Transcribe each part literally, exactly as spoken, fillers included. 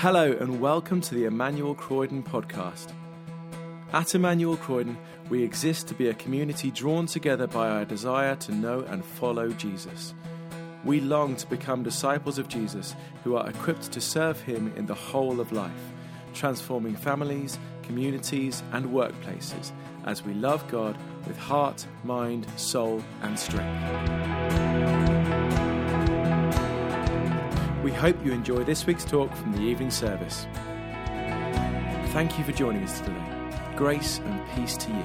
Hello and welcome to the Emmanuel Croydon podcast. At Emmanuel Croydon, we exist to be a community drawn together by our desire to know and follow Jesus. We long to become disciples of Jesus who are equipped to serve him in the whole of life, transforming families, communities and workplaces as we love God with heart, mind, soul and strength. We hope you enjoy this week's talk from the evening service. Thank you for joining us today. Grace and peace to you.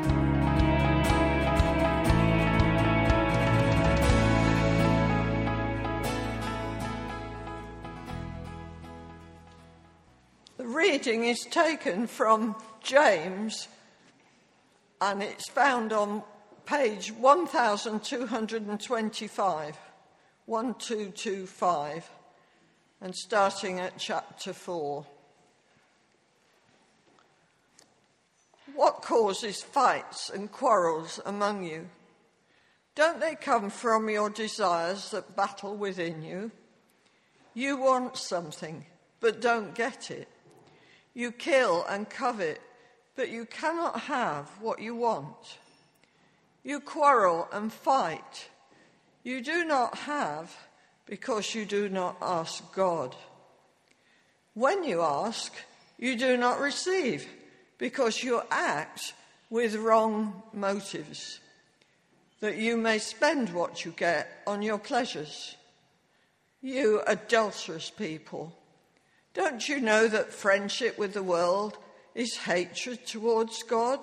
The reading is taken from James and it's found on page twelve twenty-five, twelve twenty-five, and starting at chapter four. What causes fights and quarrels among you? Don't they come from your desires that battle within you? You want something, but don't get it. You kill and covet, but you cannot have what you want. You quarrel and fight. You do not have because you do not ask God. When you ask, you do not receive because you act with wrong motives, that you may spend what you get on your pleasures. You adulterous people, don't you know that friendship with the world is hatred towards God?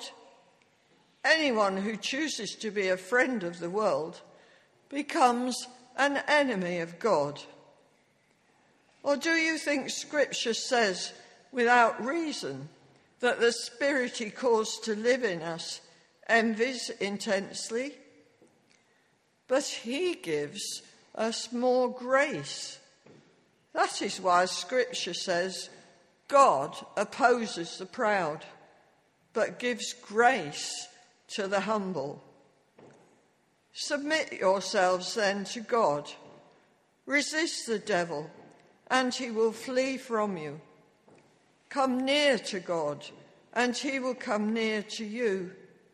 Anyone who chooses to be a friend of the world becomes an enemy of God. Or do you think Scripture says without reason that the Spirit he caused to live in us envies intensely? But he gives us more grace. That is why Scripture says, God opposes the proud, but gives grace to the humble. Submit yourselves then to God. Resist the devil, and he will flee from you. Come near to God, and he will come near to you.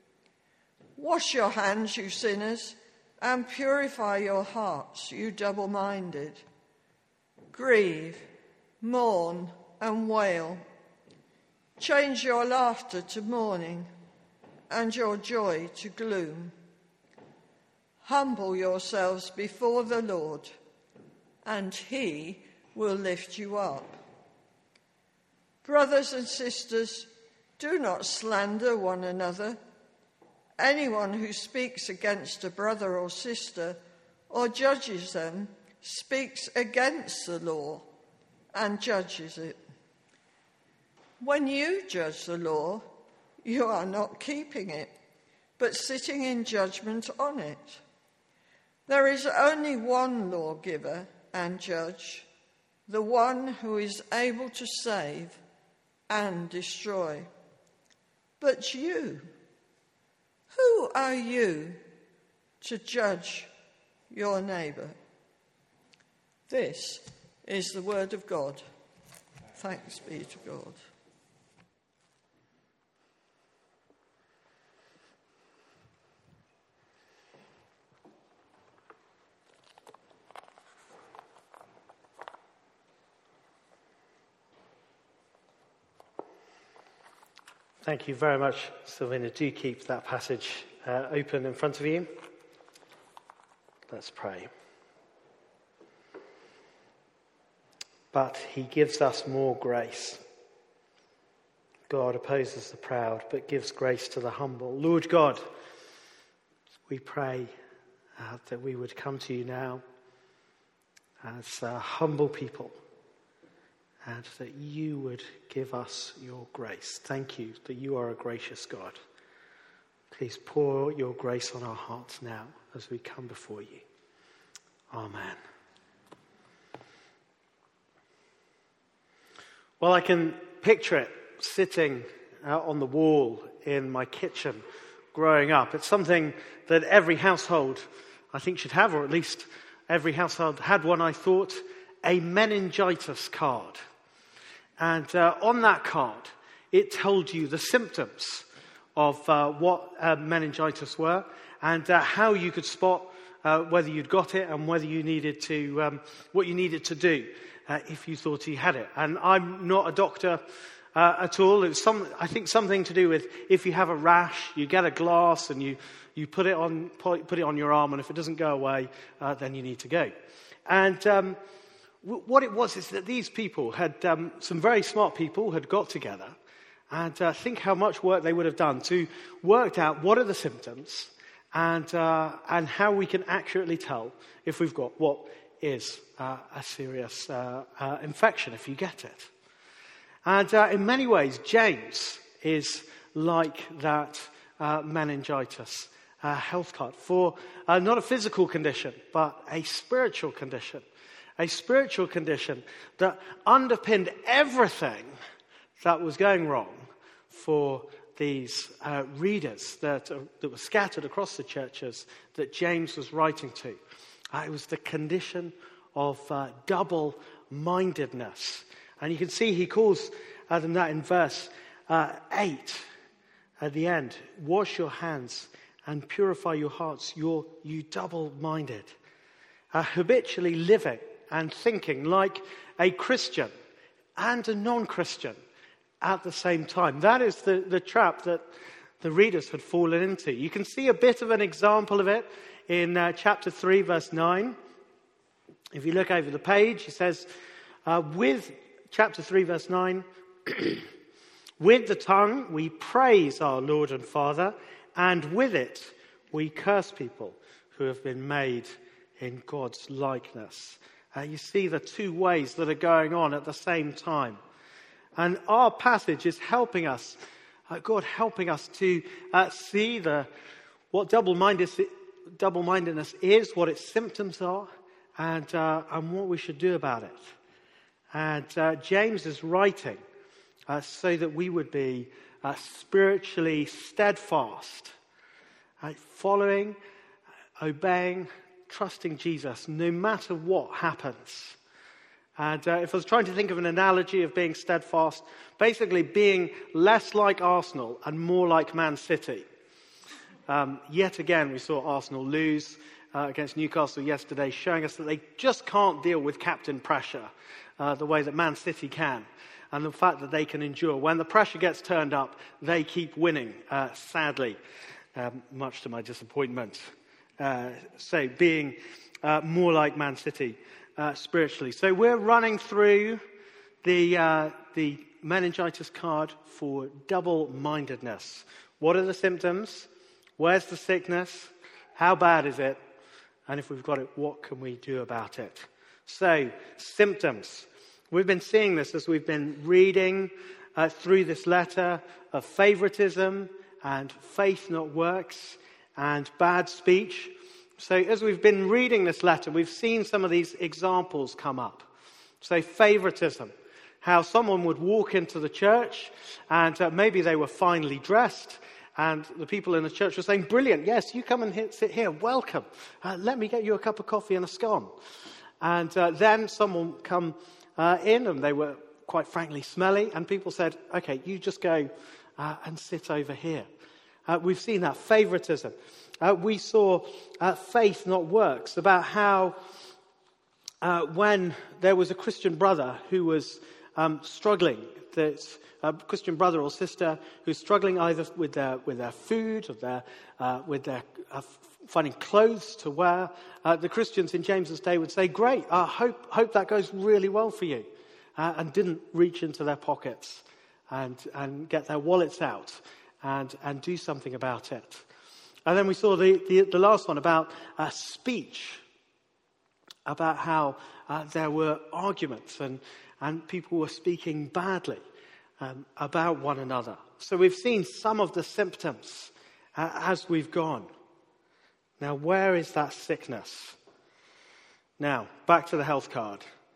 Wash your hands, you sinners, and purify your hearts, you double-minded. Grieve, mourn, and wail. Change your laughter to mourning, and your joy to gloom. Humble yourselves before the Lord, and he will lift you up. Brothers and sisters, do not slander one another. Anyone who speaks against a brother or sister or judges them speaks against the law and judges it. When you judge the law, you are not keeping it, but sitting in judgment on it. There is only one lawgiver and judge, the one who is able to save and destroy. But you, who are you to judge your neighbour? This is the word of God. Thanks be to God. Thank you very much, Sylvina. Do keep that passage uh, open in front of you. Let's pray. But he gives us more grace. God opposes the proud, but gives grace to the humble. Lord God, we pray uh, that we would come to you now as uh, humble people, and that you would give us your grace. Thank you that you are a gracious God. Please pour your grace on our hearts now as we come before you. Amen. Well, I can picture it sitting out on the wall in my kitchen growing up. It's something that every household, I think, should have, or at least every household had one, I thought, a meningitis card. And uh, on that card, it told you the symptoms of uh, what uh, meningitis were and uh, how you could spot uh, whether you'd got it and whether you needed to, um, what you needed to do uh, if you thought you had it. And I'm not a doctor uh, at all. It's some, I think something to do with if you have a rash, you get a glass and you, you put it on put it on your arm, and if it doesn't go away, uh, then you need to go. And um, w- what it was is that these people had, um, some very smart people had got together and uh, think how much work they would have done to work out what are the symptoms and uh, and how we can accurately tell if we've got what is uh, a serious uh, uh, infection, if you get it. And uh, in many ways, James is like that uh, meningitis uh, health card for uh, not a physical condition, but a spiritual condition. A spiritual condition that underpinned everything that was going wrong for these uh, readers that, uh, that were scattered across the churches that James was writing to. Uh, it was the condition of uh, double-mindedness. And you can see he calls uh, them that in verse uh, eight at the end. Wash your hands and purify your hearts, you're, you double-minded. Uh, habitually living and thinking like a Christian and a non-Christian at the same time. That is the, the trap that the readers had fallen into. You can see a bit of an example of it in uh, chapter three, verse nine. If you look over the page, he says, uh, with chapter three, verse nine, with the tongue we praise our Lord and Father, and with it we curse people who have been made in God's likeness. Uh, you see the two ways that are going on at the same time. And our passage is helping us, uh, God helping us to uh, see the what double-mindedness, double-mindedness is, what its symptoms are, and, uh, and what we should do about it. And uh, James is writing uh, so that we would be uh, spiritually steadfast, uh, following, obeying, trusting Jesus, no matter what happens. And uh, if I was trying to think of an analogy of being steadfast, basically being less like Arsenal and more like Man City. Um, yet again, we saw Arsenal lose uh, against Newcastle yesterday, showing us that they just can't deal with captain pressure uh, the way that Man City can. And the fact that they can endure. When the pressure gets turned up, they keep winning, uh, sadly, um, much to my disappointment. Uh, so being uh, more like Man City. Uh, spiritually. So we're running through the uh, the meningitis card for double-mindedness. What are the symptoms? Where's the sickness? How bad is it? And if we've got it, what can we do about it? So, symptoms. We've been seeing this as we've been reading uh, through this letter of favoritism and faith not works and bad speech. So as we've been reading this letter, we've seen some of these examples come up. So favoritism, how someone would walk into the church and uh, maybe they were finely dressed and the people in the church were saying, brilliant, yes, you come and hit, sit here, welcome. Uh, let me get you a cup of coffee and a scone. And uh, then someone come uh, in and they were quite frankly smelly and people said, okay, you just go uh, and sit over here. Uh, we've seen that favoritism. Uh, we saw uh, faith not works, about how uh, when there was a Christian brother who was um, struggling, that a Christian brother or sister who's struggling either with their with their food or their uh, with their uh, finding clothes to wear, uh, the Christians in James's day would say, "Great, I uh, hope hope that goes really well for you," uh, and didn't reach into their pockets and and get their wallets out and and do something about it. And then we saw the, the, the last one about uh, speech, about how uh, there were arguments and, and people were speaking badly um, about one another. So we've seen some of the symptoms uh, as we've gone. Now, where is that sickness? Now, back to the health card.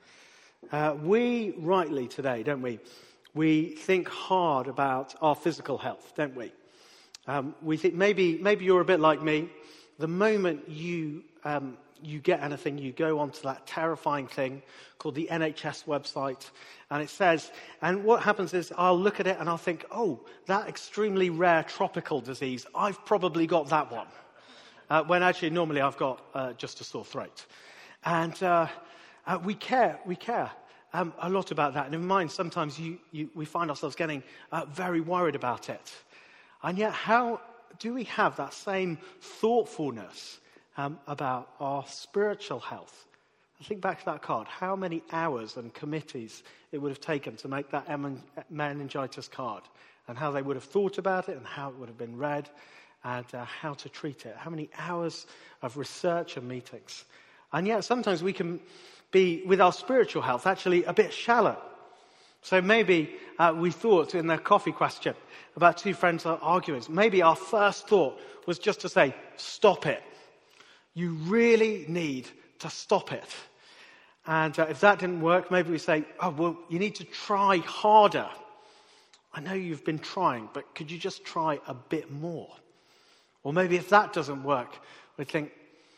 Uh, we rightly today, don't we? We think hard about our physical health, don't we? Um, we think maybe maybe you're a bit like me. The moment you um, you get anything, you go onto that terrifying thing called the N H S website, and it says, and what happens is I'll look at it and I'll think, oh, that extremely rare tropical disease, I've probably got that one. Uh, when actually normally I've got uh, just a sore throat. And uh, uh, we care, we care um, a lot about that. And in mind, sometimes you, you, we find ourselves getting uh, very worried about it. And yet, how do we have that same thoughtfulness um, about our spiritual health? I think back to that card. How many hours and committees it would have taken to make that meningitis card, and how they would have thought about it, and how it would have been read, and uh, how to treat it. How many hours of research and meetings. And yet, sometimes we can be, with our spiritual health, actually a bit shallow. So maybe uh, we thought in the coffee question about two friends arguing. Maybe our first thought was just to say, stop it. You really need to stop it. And uh, if that didn't work, maybe we say, oh, well, you need to try harder. I know you've been trying, but could you just try a bit more? Or maybe if that doesn't work, we think,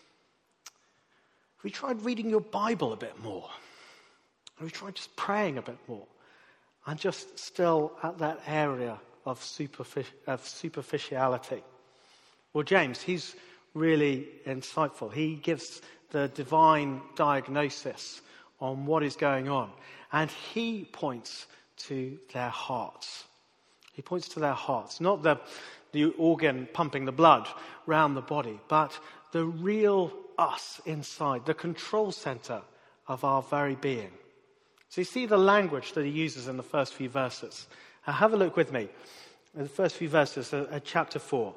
have we tried reading your Bible a bit more? Have we tried just praying a bit more? I'm just still at that area of, superfic- of superficiality. Well, James, he's really insightful. He gives the divine diagnosis on what is going on. And he points to their hearts. He points to their hearts. Not the, the organ pumping the blood round the body, but the real us inside, the control center of our very being. So you see the language that he uses in the first few verses. Now have a look with me in the first few verses of, of chapter four.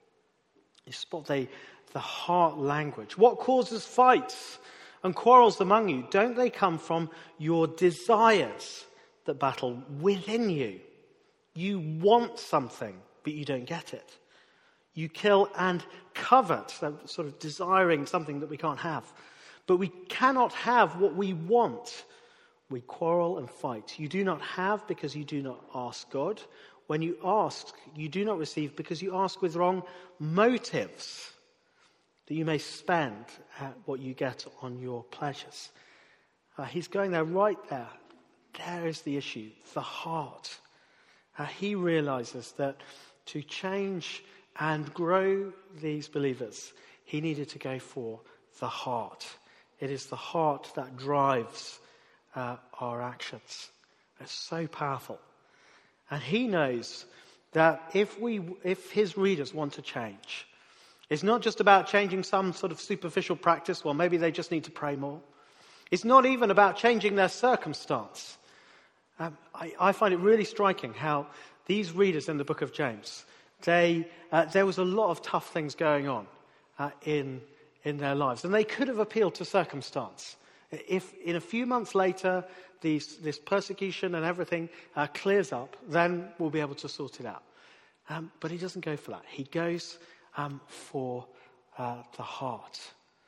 You spot the, the heart language. What causes fights and quarrels among you? Don't they come from your desires that battle within you? You want something, but you don't get it. You kill and covet, so sort of desiring something that we can't have. But we cannot have what we want. We quarrel and fight. You do not have because you do not ask God. When you ask, you do not receive because you ask with wrong motives, that you may spend what you get on your pleasures. Uh, he's going there right there. There is the issue, the heart. Uh, he realizes that to change and grow these believers, he needed to go for the heart. It is the heart that drives uh, our actions. It's so powerful. And he knows that if we, if his readers want to change, it's not just about changing some sort of superficial practice, well, maybe they just need to pray more. It's not even about changing their circumstance. Um, I, I find it really striking how these readers in the book of James, they, uh, there was a lot of tough things going on uh, in, in their lives. And they could have appealed to circumstance. If in a few months later, these, this persecution and everything uh, clears up, then we'll be able to sort it out. Um, but he doesn't go for that. He goes um, for uh, the heart.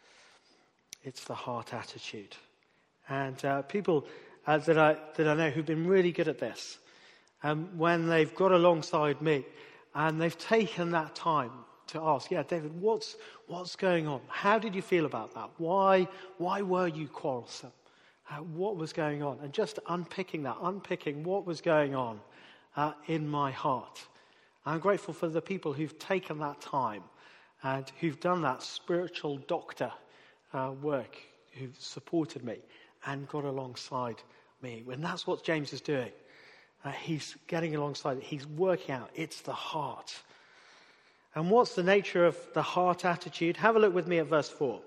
It's the heart attitude. And uh, people uh, that, I, that I know who've been really good at this, um, when they've got alongside me and they've taken that time to ask, yeah, David, what's what's going on? How did you feel about that? Why why were you quarrelsome? Uh, what was going on? And just unpicking that, unpicking what was going on uh, in my heart. I'm grateful for the people who've taken that time and who've done that spiritual doctor uh, work, who've supported me and got alongside me. And that's what James is doing. Uh, he's getting alongside it. He's working out. It's the heart. And what's the nature of the heart attitude? Have a look with me at verse four.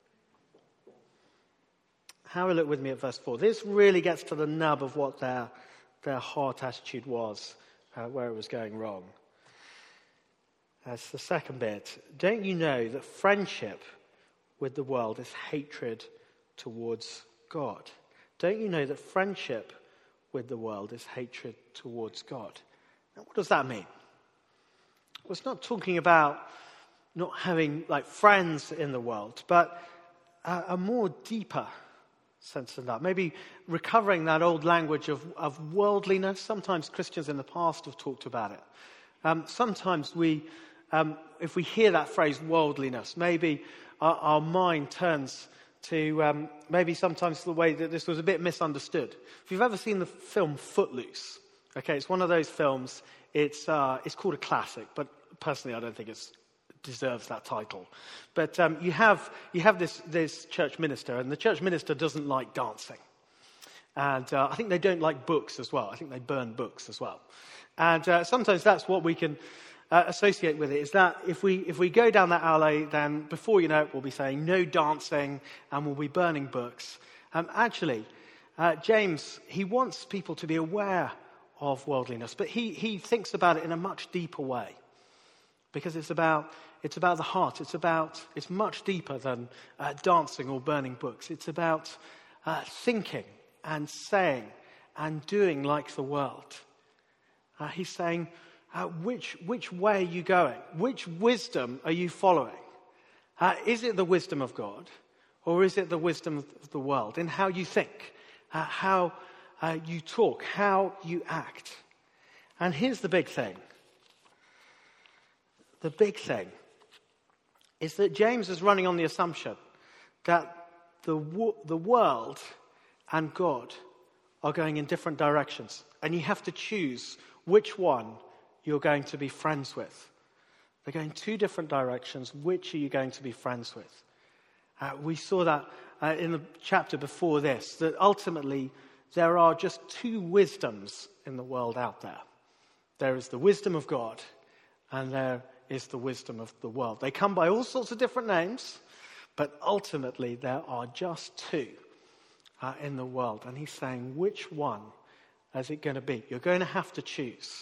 Have a look with me at verse four. This really gets to the nub of what their, their heart attitude was, uh, where it was going wrong. That's the second bit. Don't you know that friendship with the world is hatred towards God? Don't you know that friendship with the world is hatred towards God? Now, what does that mean? Well, it's not talking about not having like friends in the world, but a, a more deeper sense than that. Maybe recovering that old language of, of worldliness. Sometimes Christians in the past have talked about it. Um, sometimes we, um, if we hear that phrase worldliness, maybe our, our mind turns to um, maybe sometimes the way that this was a bit misunderstood. If you've ever seen the film Footloose, okay, it's one of those films. It's uh, it's called a classic, but personally, I don't think it deserves that title. But um, you have you have this this church minister, and the church minister doesn't like dancing, and uh, I think they don't like books as well. I think they burn books as well, and uh, sometimes that's what we can uh, associate with it. Is that if we if we go down that alley, then before you know it, we'll be saying no dancing, and we'll be burning books. Um, actually, uh, James he wants people to be aware of worldliness, but he he thinks about it in a much deeper way, because it's about it's about the heart. It's about it's much deeper than uh, dancing or burning books. It's about uh, thinking and saying and doing like the world. Uh, he's saying, uh, which which way are you going? Which wisdom are you following? Uh, is it the wisdom of God, or is it the wisdom of the world in how you think, uh, how Uh, you talk, how you act? And here's the big thing. The big thing is that James is running on the assumption that the wo- the world and God are going in different directions. And you have to choose which one you're going to be friends with. They're going two different directions. Which are you going to be friends with? Uh, we saw that uh, in the chapter before this, that ultimately there are just two wisdoms in the world out there. There is the wisdom of God, and there is the wisdom of the world. They come by all sorts of different names, but ultimately there are just two uh, in the world. And he's saying, which one is it going to be? You're going to have to choose.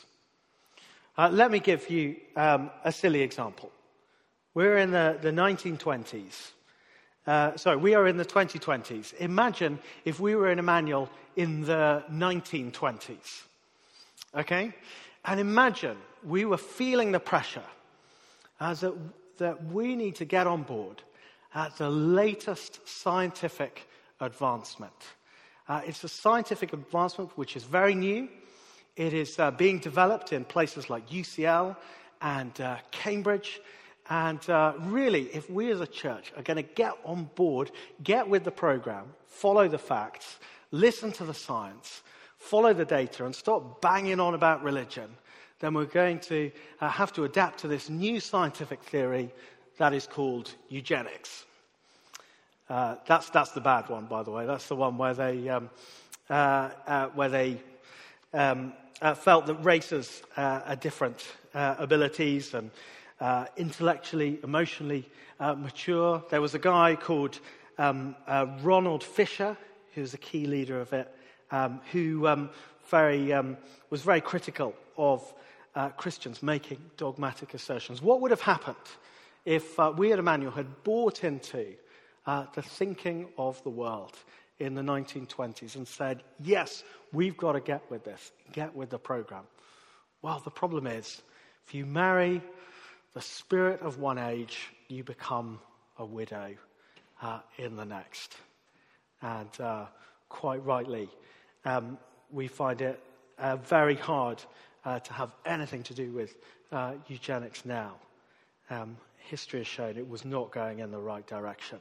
Uh, let me give you um, a silly example. We're in the, the nineteen twenties. Uh, sorry, we are in the twenty twenties. Imagine if we were in Emmanuel in the nineteen twenties. Okay? And imagine we were feeling the pressure as that, that we need to get on board at the latest scientific advancement. Uh, it's a scientific advancement which is very new. It is uh, being developed in places like U C L and uh, Cambridge. And uh, really, if we as a church are going to get on board, get with the program, follow the facts, listen to the science, follow the data, and stop banging on about religion, then we're going to uh, have to adapt to this new scientific theory that is called eugenics. Uh, that's that's the bad one, by the way. That's the one where they um, uh, uh, where they um, uh, felt that races uh, are different uh, abilities and uh, intellectually, emotionally uh, mature. There was a guy called um, uh, Ronald Fisher, who was a key leader of it, um, who um, very um, was very critical of uh, Christians making dogmatic assertions. What would have happened if uh, we at Emmanuel had bought into uh, the thinking of the world in the nineteen twenties and said, yes, we've got to get with this, get with the program? Well, the problem is, if you marry the spirit of one age, you become a widow uh, in the next. And uh, quite rightly, um, we find it uh, very hard uh, to have anything to do with uh, eugenics now. Um, history has shown it was not going in the right direction.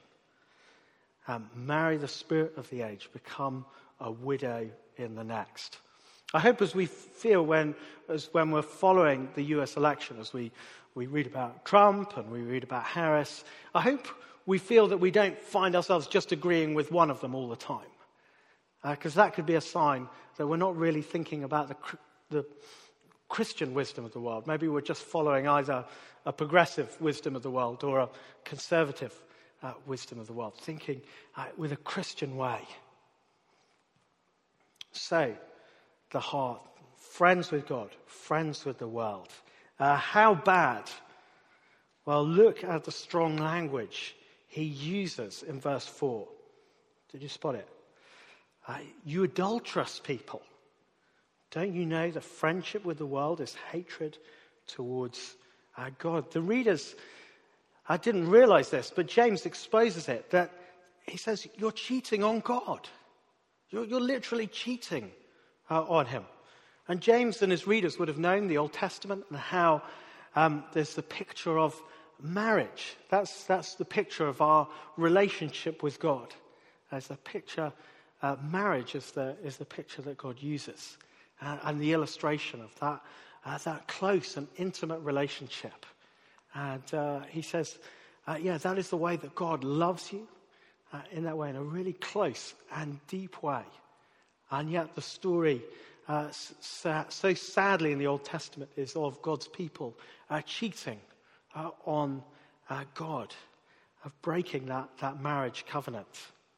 Um, marry the spirit of the age, become a widow in the next. I hope as we feel when, as when we're following the U S election, as we, we read about Trump and we read about Harris, I hope we feel that we don't find ourselves just agreeing with one of them all the time. Because uh, that could be a sign that we're not really thinking about the, the Christian wisdom of the world. Maybe we're just following either a progressive wisdom of the world or a conservative uh, wisdom of the world, thinking uh, with a Christian way. So, the heart, friends with God, friends with the world. Uh, how bad? Well, look at the strong language he uses in verse four. Did you spot it? Uh, you adulterous people. Don't you know that friendship with the world is hatred towards uh, God? The readers, I didn't realize this, but James exposes it, that he says, you're cheating on God. You're, you're literally cheating uh, on him. And James and his readers would have known the Old Testament and how um, there's the picture of marriage. That's, that's the picture of our relationship with God. As the picture, uh, marriage is the, is the picture that God uses. Uh, and the illustration of that, uh, that close and intimate relationship. And uh, he says, uh, yeah, that is the way that God loves you, uh, in that way, in a really close and deep way. And yet the story, uh, so, so sadly in the Old Testament, is of God's people uh, cheating uh, on uh, God, of breaking that, that marriage covenant.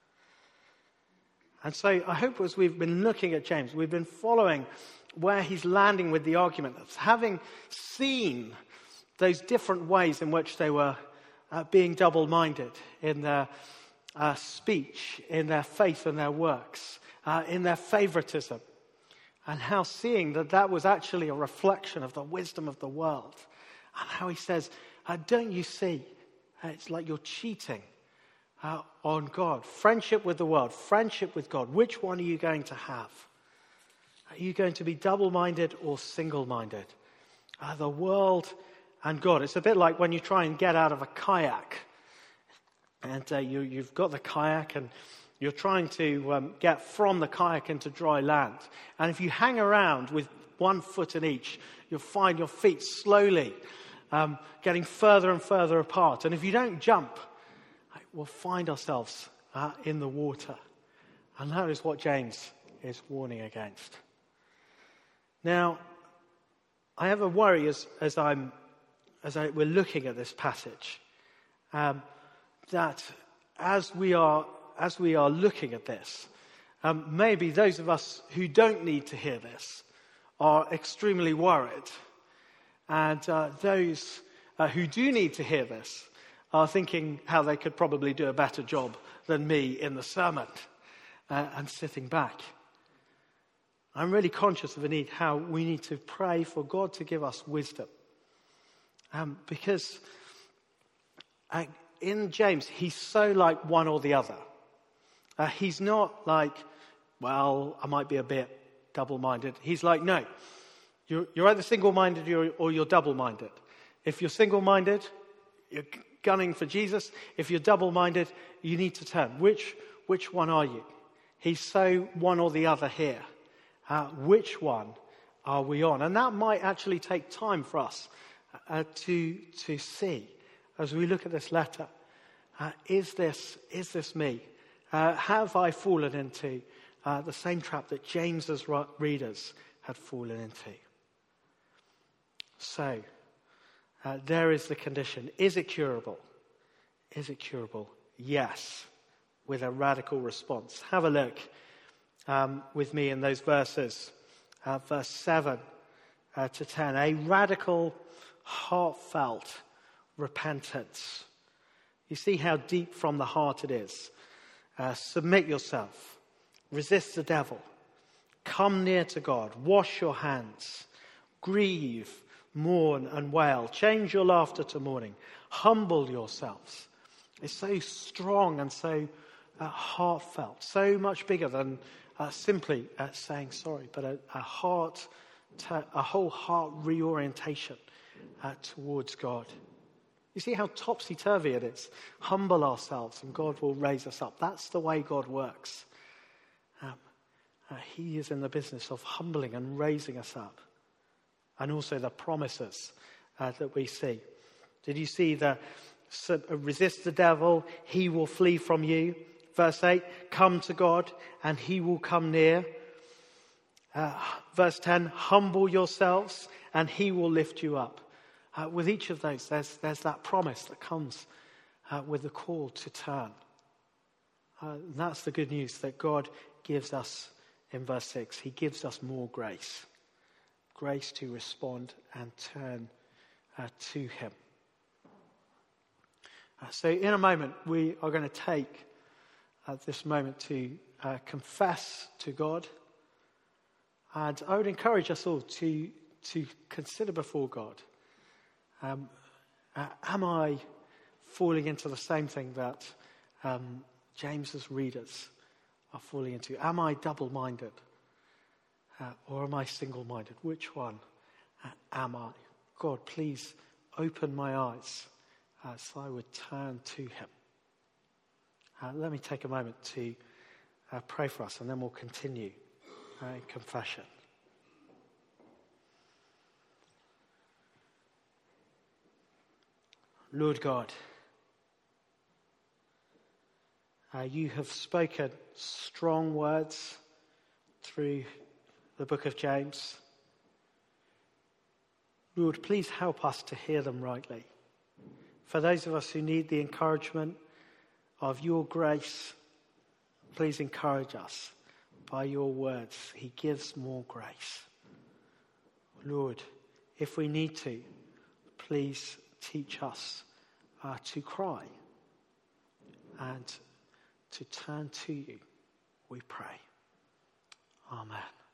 And so I hope as we've been looking at James, we've been following where he's landing with the argument. Having seen those different ways in which they were uh, being double-minded in their uh, speech, in their faith and their works, uh, in their favoritism, and how seeing that that was actually a reflection of the wisdom of the world, and how he says, uh, don't you see, uh, it's like you're cheating uh, on God. Friendship with the world, friendship with God, which one are you going to have? Are you going to be double-minded or single-minded? Uh, the world and God. It's a bit like when you try and get out of a kayak. And uh, you, you've got the kayak and you're trying to um, get from the kayak into dry land. And if you hang around with one foot in each, you'll find your feet slowly um, getting further and further apart. And if you don't jump, we'll find ourselves uh, in the water. And that is what James is warning against. Now, I have a worry as, as I'm as I, we're looking at this passage, um, that as we are as we are looking at this, um, maybe those of us who don't need to hear this are extremely worried, and uh, those uh, who do need to hear this are thinking how they could probably do a better job than me in the sermon uh, and sitting back. I'm really conscious of the need how we need to pray for God to give us wisdom. Um, because uh, in James, he's so like one or the other. Uh, he's not like, well, I might be a bit double-minded. He's like, no, you're, you're either single-minded or, or you're double-minded. If you're single-minded, you're gunning for Jesus. If you're double-minded, you need to turn. Which, which one are you? He's so one or the other here. Uh, which one are we on? And that might actually take time for us Uh, to to see as we look at this letter. Uh, is this is this me? Uh, have I fallen into uh, the same trap that James's readers had fallen into? So uh, there is the condition. Is it curable? Is it curable? Yes, with a radical response. Have a look um, with me in those verses, uh, verse seven uh, to ten. A radical, heartfelt repentance. You see how deep from the heart it is. Uh, submit yourself. Resist the devil. Come near to God. Wash your hands. Grieve, mourn and wail. Change your laughter to mourning. Humble yourselves. It's so strong and so uh, heartfelt. So much bigger than uh, simply uh, saying sorry, but a, a heart, to, a whole heart reorientation Uh, towards God. You see how topsy-turvy it is. Humble ourselves and God will raise us up. That's the way God works. Um, uh, he is in the business of humbling and raising us up. And also the promises uh, that we see. Did you see the so, uh, resist the devil, he will flee from you. Verse eight, come to God and he will come near. Uh, verse ten, humble yourselves and he will lift you up. Uh, with each of those, there's, there's that promise that comes uh, with the call to turn. Uh, and that's the good news that God gives us in verse six. He gives us more grace. Grace to respond and turn uh, to him. Uh, so in a moment, we are going to take uh, this moment to uh, confess to God. And I would encourage us all to, to consider before God. Um, uh, am I falling into the same thing that um, James's readers are falling into? Am I double-minded? Uh, or am I single-minded? Which one uh, am I? God, please open my eyes uh, so I would turn to him. Uh, let me take a moment to uh, pray for us, and then we'll continue uh, in confession. Lord God, uh, you have spoken strong words through the book of James. Lord, please help us to hear them rightly. For those of us who need the encouragement of your grace, please encourage us by your words. He gives more grace. Lord, if we need to, please teach us uh, to cry and to turn to you, we pray. Amen.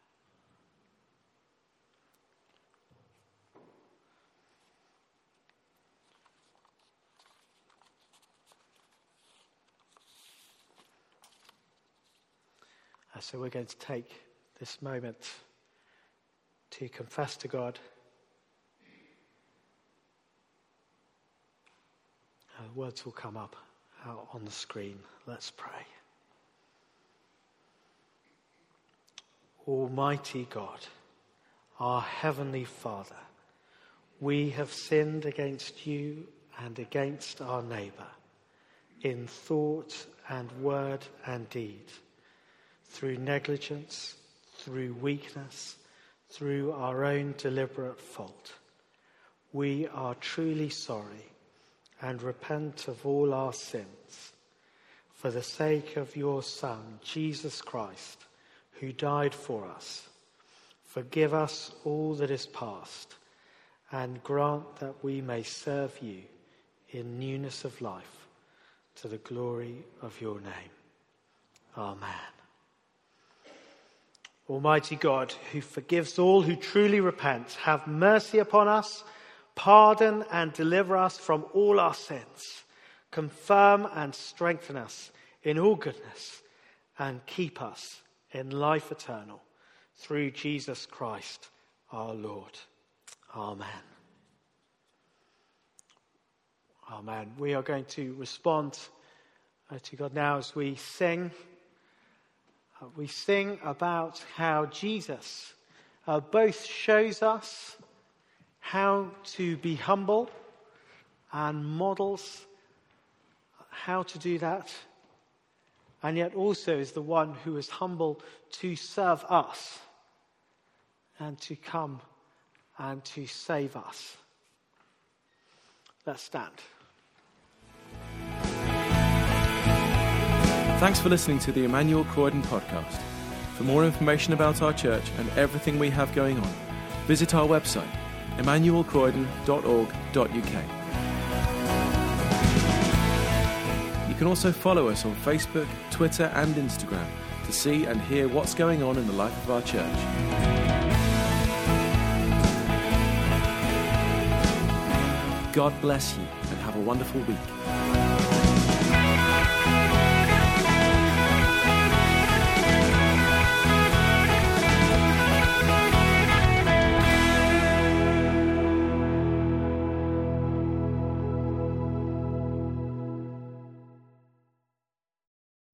Uh, so we're going to take this moment to confess to God. Uh, words will come up out on the screen. Let's pray. Almighty God, our Heavenly Father, we have sinned against you and against our neighbour in thought and word and deed, through negligence, through weakness, through our own deliberate fault. We are truly sorry and repent of all our sins. For the sake of your Son, Jesus Christ, who died for us, forgive us all that is past, and grant that we may serve you in newness of life, to the glory of your name. Amen. Almighty God, who forgives all who truly repent, have mercy upon us, pardon and deliver us from all our sins, confirm and strengthen us in all goodness, and keep us in life eternal, through Jesus Christ our Lord. Amen. Amen. We are going to respond uh, to God now as we sing. Uh, we sing about how Jesus uh, both shows us how to be humble and models how to do that, and yet also is the one who is humble to serve us and to come and to save us. Let's stand. Thanks for listening to the Emmanuel Croydon podcast. For more information about our church and everything we have going on, visit our website, emmanuel croydon dot org dot u k. You can also follow us on Facebook, Twitter and Instagram to see and hear what's going on in the life of our church. God bless you and have a wonderful week.